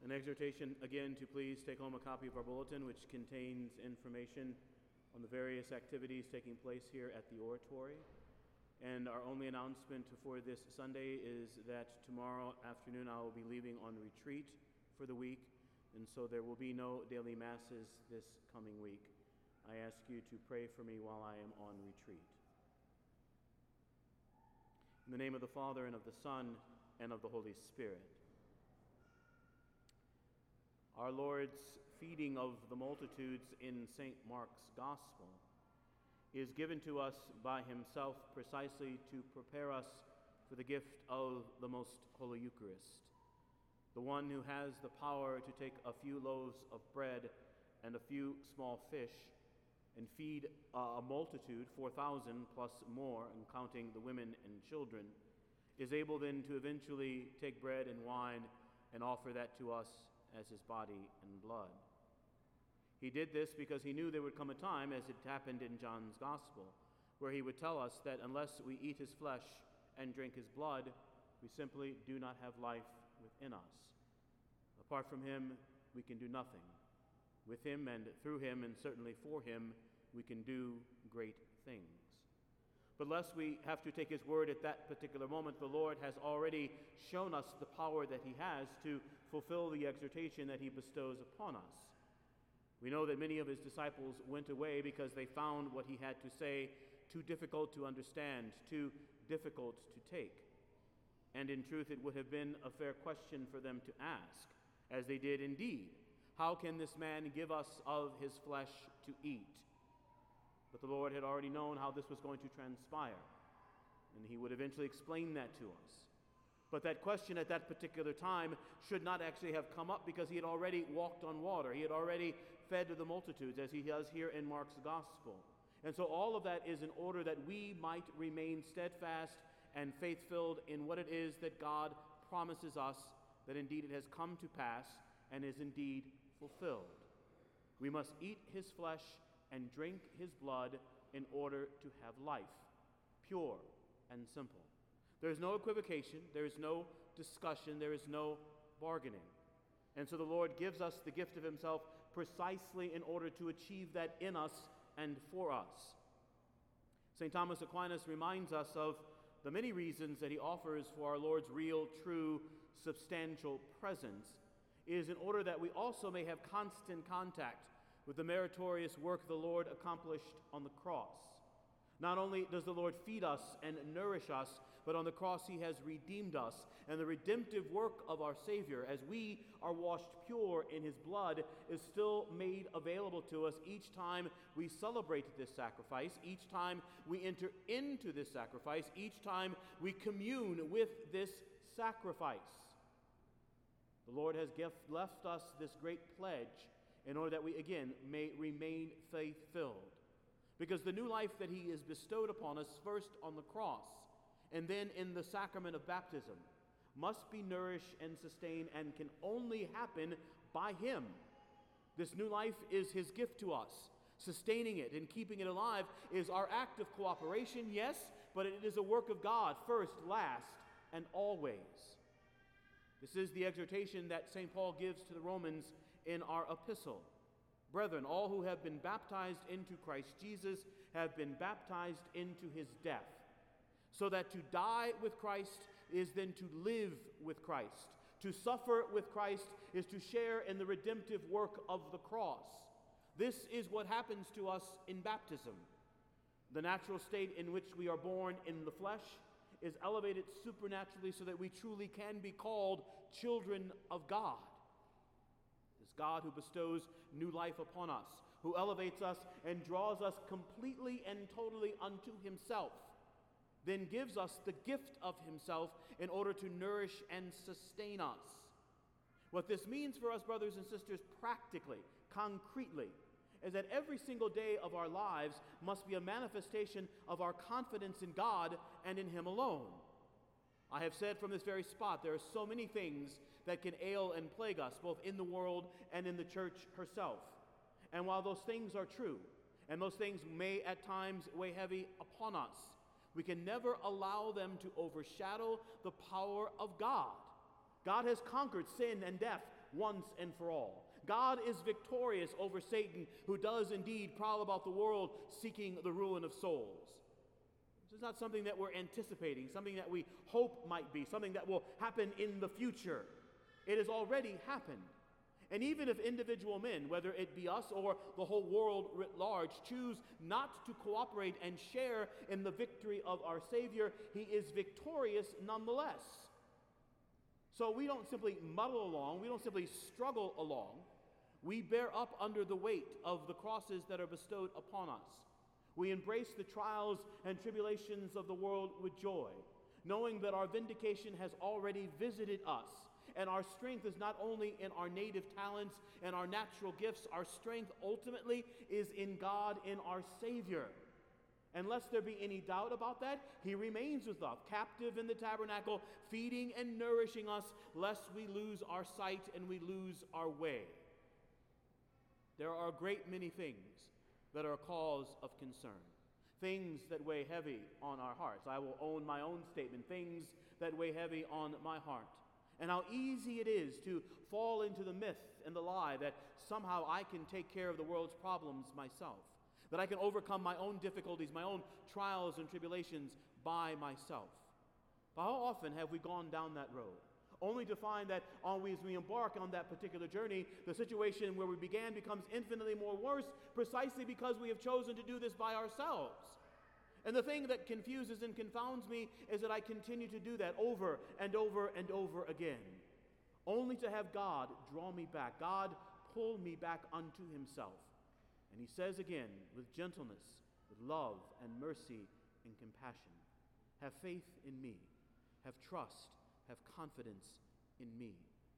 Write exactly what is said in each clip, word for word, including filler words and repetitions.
An exhortation again to please take home a copy of our bulletin, which contains information on the various activities taking place here at the oratory. And our only announcement for this Sunday is that tomorrow afternoon I will be leaving on retreat for the week, and so there will be no daily masses this coming week. I ask you to pray for me while I am on retreat. In the name of the Father, and of the Son, and of the Holy Spirit. Our Lord's feeding of the multitudes in Saint Mark's Gospel is given to us by himself precisely to prepare us for the gift of the most Holy Eucharist, the one who has the power to take a few loaves of bread and a few small fish and feed a multitude, four thousand plus more, and counting the women and children, is able then to eventually take bread and wine and offer that to us as his body and blood. He did this because he knew there would come a time, as it happened in John's Gospel, where he would tell us that unless we eat his flesh and drink his blood, we simply do not have life within us. Apart from him, we can do nothing. With him and through him, and certainly for him, we can do great things. But lest we have to take his word at that particular moment, the Lord has already shown us the power that he has to fulfill the exhortation that he bestows upon us. We know that many of his disciples went away because they found what he had to say too difficult to understand, too difficult to take. And in truth, it would have been a fair question for them to ask, as they did indeed. How can this man give us of his flesh to eat? But the Lord had already known how this was going to transpire, and he would eventually explain that to us. But that question at that particular time should not actually have come up, because he had already walked on water. He had already fed the multitudes, as he does here in Mark's Gospel. And so all of that is in order that we might remain steadfast and faith-filled in what it is that God promises us, that indeed it has come to pass and is indeed fulfilled. We must eat his flesh and drink his blood in order to have life, pure and simple. There is no equivocation, there is no discussion, there is no bargaining. And so the Lord gives us the gift of himself precisely in order to achieve that in us and for us. Saint Thomas Aquinas reminds us of the many reasons that he offers for our Lord's real, true, substantial presence is in order that we also may have constant contact with the meritorious work the Lord accomplished on the cross. Not only does the Lord feed us and nourish us, but on the cross he has redeemed us. And the redemptive work of our Savior, as we are washed pure in his blood, is still made available to us each time we celebrate this sacrifice, each time we enter into this sacrifice, each time we commune with this sacrifice. The Lord has gift, left us this great pledge in order that we again may remain faith-filled. Because the new life that he has bestowed upon us, first on the cross and then in the sacrament of baptism, must be nourished and sustained and can only happen by him. This new life is his gift to us. Sustaining it and keeping it alive is our act of cooperation, yes, but it is a work of God, first, last, and always. This is the exhortation that Saint Paul gives to the Romans in our epistle. Brethren, all who have been baptized into Christ Jesus have been baptized into his death, so that to die with Christ is then to live with Christ. To suffer with Christ is to share in the redemptive work of the cross. This is what happens to us in baptism. The natural state in which we are born in the flesh is elevated supernaturally so that we truly can be called children of God. It is God who bestows new life upon us, who elevates us and draws us completely and totally unto himself, then gives us the gift of himself in order to nourish and sustain us. What this means for us, brothers and sisters, practically, concretely, is that every single day of our lives must be a manifestation of our confidence in God and in him alone. I have said from this very spot, there are so many things that can ail and plague us, both in the world and in the church herself. And while those things are true, and those things may at times weigh heavy upon us, we can never allow them to overshadow the power of God. God has conquered sin and death once and for all. God is victorious over Satan, who does indeed prowl about the world seeking the ruin of souls. This is not something that we're anticipating, something that we hope might be, something that will happen in the future. It has already happened. And even if individual men, whether it be us or the whole world writ large, choose not to cooperate and share in the victory of our Savior, he is victorious nonetheless. So we don't simply muddle along, we don't simply struggle along. We bear up under the weight of the crosses that are bestowed upon us. We embrace the trials and tribulations of the world with joy, knowing that our vindication has already visited us. And our strength is not only in our native talents and our natural gifts, our strength ultimately is in God, in our Savior. And lest there be any doubt about that, he remains with us, captive in the tabernacle, feeding and nourishing us, lest we lose our sight and we lose our way. There are a great many things that are a cause of concern, things that weigh heavy on our hearts. I will own my own statement, things that weigh heavy on my heart. And how easy it is to fall into the myth and the lie that somehow I can take care of the world's problems myself, that I can overcome my own difficulties, my own trials and tribulations by myself. But how often have we gone down that road, only to find that as we embark on that particular journey, the situation where we began becomes infinitely more worse precisely because we have chosen to do this by ourselves. And the thing that confuses and confounds me is that I continue to do that over and over and over again, only to have God draw me back, God pull me back unto himself. And he says again, with gentleness, with love and mercy and compassion, have faith in me, have trust, have confidence in me.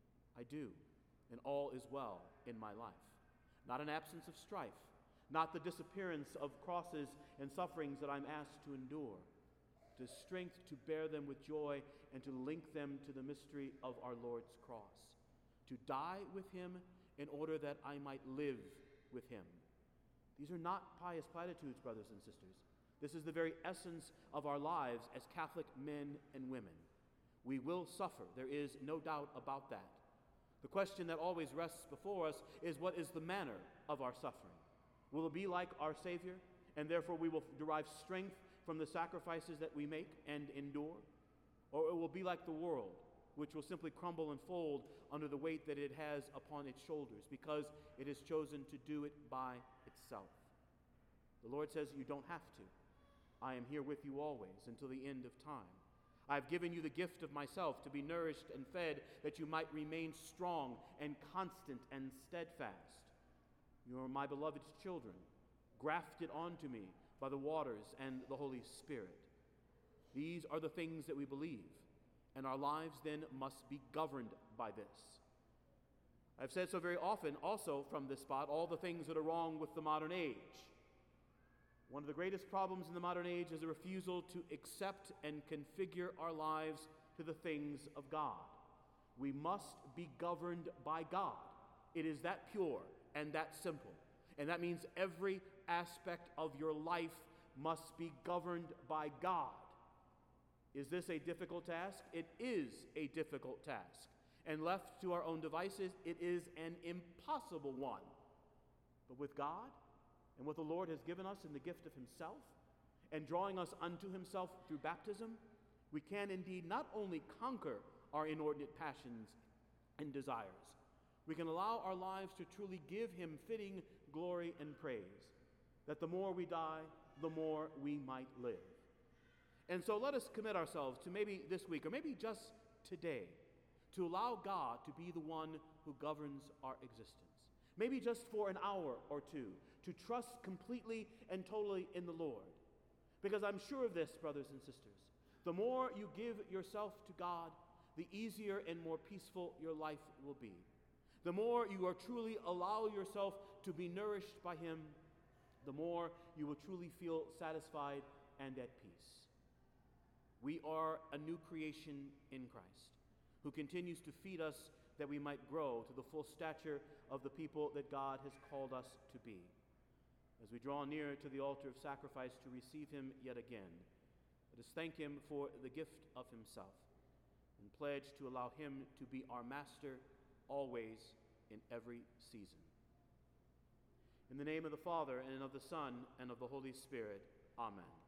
I do, and all is well in my life. Not an absence of strife, not the disappearance of crosses and sufferings that I'm asked to endure, to strength to bear them with joy and to link them to the mystery of our Lord's cross, to die with him in order that I might live with him. These are not pious platitudes, brothers and sisters. This is the very essence of our lives as Catholic men and women. We will suffer. There is no doubt about that. The question that always rests before us is, what is the manner of our suffering? Will it be like our Savior, and therefore we will derive strength from the sacrifices that we make and endure? Or it will be like the world, which will simply crumble and fold under the weight that it has upon its shoulders because it has chosen to do it by itself. The Lord says, you don't have to. I am here with you always until the end of time. I have given you the gift of myself to be nourished and fed, that you might remain strong and constant and steadfast. You are my beloved children, grafted onto me by the waters and the Holy Spirit. These are the things that we believe, and our lives then must be governed by this. I've said so very often also from this spot, all the things that are wrong with the modern age. One of the greatest problems in the modern age is a refusal to accept and configure our lives to the things of God. We must be governed by God. It is that pure and that simple. And that means every aspect of your life must be governed by God. Is this a difficult task? It is a difficult task. And left to our own devices, it is an impossible one. But with God, and what the Lord has given us in the gift of himself, and drawing us unto himself through baptism, we can indeed not only conquer our inordinate passions and desires, we can allow our lives to truly give him fitting glory and praise, that the more we die, the more we might live. And so let us commit ourselves to maybe this week, or maybe just today, to allow God to be the one who governs our existence. Maybe just for an hour or two, to trust completely and totally in the Lord. Because I'm sure of this, brothers and sisters, the more you give yourself to God, the easier and more peaceful your life will be. The more you are truly allow yourself to be nourished by him, the more you will truly feel satisfied and at peace. We are a new creation in Christ, who continues to feed us that we might grow to the full stature of the people that God has called us to be. As we draw near to the altar of sacrifice to receive him yet again, let us thank him for the gift of himself and pledge to allow him to be our master always, in every season. In the name of the Father, and of the Son, and of the Holy Spirit. Amen.